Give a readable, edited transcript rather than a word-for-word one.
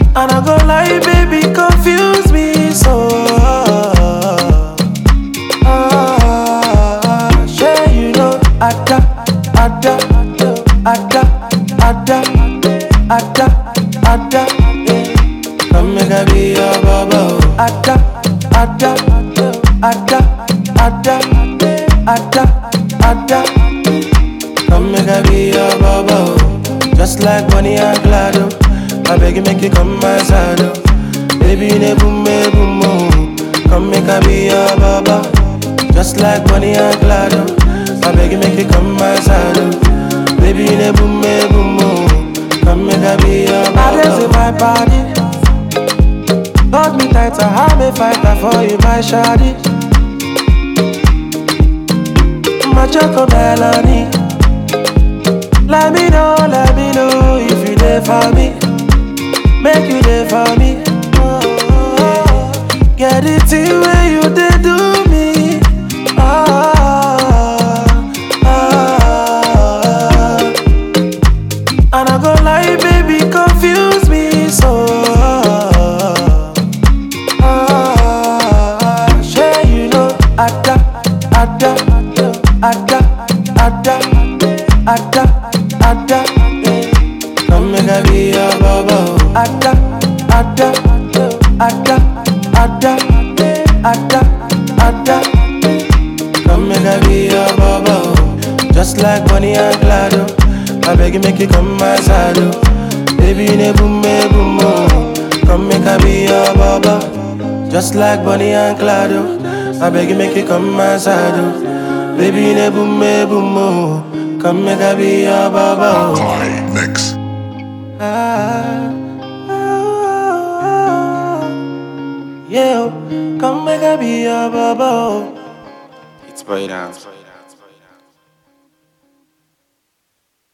And I go lie, baby, confuse me so. Sure you know, Ada, Ada, Ada, Ada, Ada, Ada. Come make I be your baba. Ada, Ada, Ada, Ada, Ada, Ada. Come make I be your baba. Just like Bonnie and Clyde. I beg you make you come my side. Baby you ne boom me boom boom. Come make I be your baba. Just like Bonnie and Clyde. I beg you make you come my side. Baby you ne boom me boom boom. Come make I be your baba. I dance in my body. Hold me tighter, I'm a fighter for you, my shawty. My choco melanie. Let me know if you there for me. Make you there for me. Get it in where you did do me. And I go lie, baby, confuse me so. Sure you know, Ada, Ada, Ada, Ada, Ada, Ada. Come make I be your baba. Ada, Ada, Ada, Ada, Ada, Ada. Come make I be your baba. Just like Bonnie and Clyde. I beg you make you come my side. Baby you ne boom me boom boom. Come make I be your baba. Just like Bonnie and Clyde. I beg you make you come my side. Baby you ne boom me boom boom. Come make I be your baba. Mix. Yeah, come make I be your baba. It's Boy Dance.